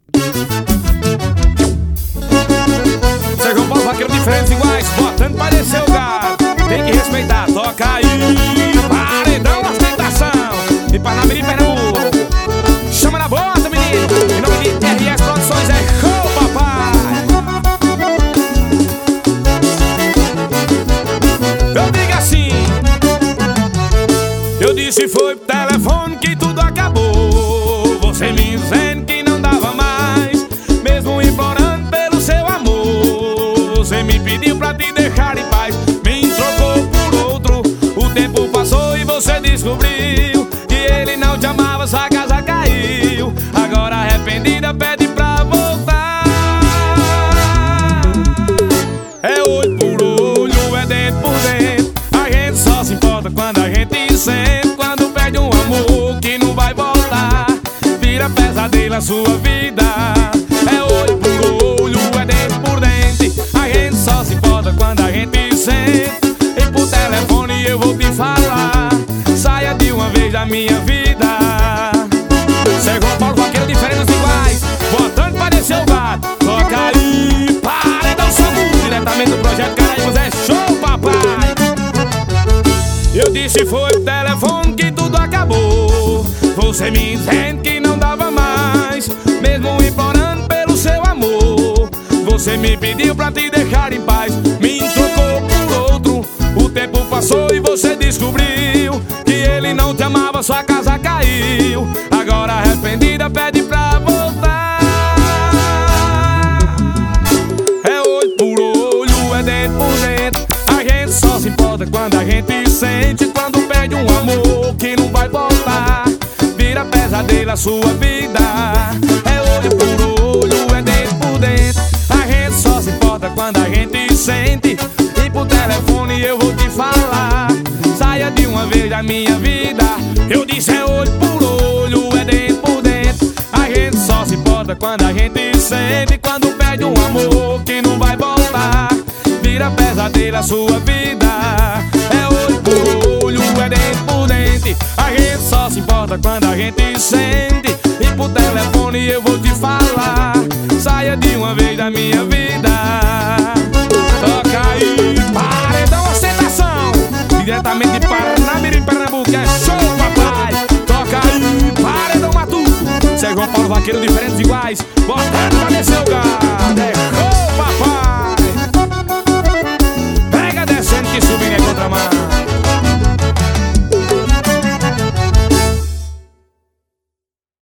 Sérgio Paulo, vaqueiro diferentes iguais, botando pra descer o gado. Tem que respeitar, toca aí. Paredão, ostentação. E Parnamirim, Pernambuco. Chama na bota, menino. Em nome de RS Produções, é show, papai. Eu digo assim. Eu disse foi pro telefone que tudo acabou. Você me dizendo que não dava mais, mesmo implorando pelo seu amor. Você me pediu pra te deixar em paz, me trocou por outro. O tempo passou e você descobriu que ele não te amava, sua casa caiu. Agora arrependida pede pra voltar. É olho por olho, é dentro por dentro. A gente só se importa quando a gente sente. Quando perde um amor que não vai voltar, vira pesadelo a sua vida. É olho por olho, é dente por dente. A gente só se importa quando a gente sente. E por telefone eu vou te falar, saia de uma vez da minha vida. Sérgio Paulo, vaqueiro diferentes iguais, botando pra descer o gato. Toca aí, paredão Samu, diretamente do Projeto Caraíbas, é show, papai. Eu disse foi o telefone que tudo acabou. Você me dizendo que não dava mais, mesmo implorando pelo seu amor. Você me pediu pra te deixar em paz, me trocou por outro. O tempo passou e você descobriu que ele não te amava, sua casa caiu. Agora arrependida pede pra voltar. É olho por olho, é dente por dentro. A gente só se importa quando a gente sente. Quando perde um amor que não vai voltar, vira pesadelo a sua vida. É olho por olho, é dente por dentro. A gente só se importa quando a gente sente. E por telefone eu vou te falar, saia de uma vez da minha vida. Eu disse é olho por olho, é dente por dentro. A gente só se importa quando a gente sente. Quando perde um amor que não vai voltar, vira pesadelo a sua vida. É olho por olho, é dente por dente. A gente só se importa quando a gente sente. E por telefone eu vou te falar, saia de uma vez da minha vida. Toca aí, paredão ostentação, diretamente de Parnamirim, Pernambuco, é show, papai. Toca aí, paredão matuto. Sérgio Paulo, vaqueiro diferentes iguais, botando pra descer o gado. É show, papai. Pega descendo que subindo é contramão.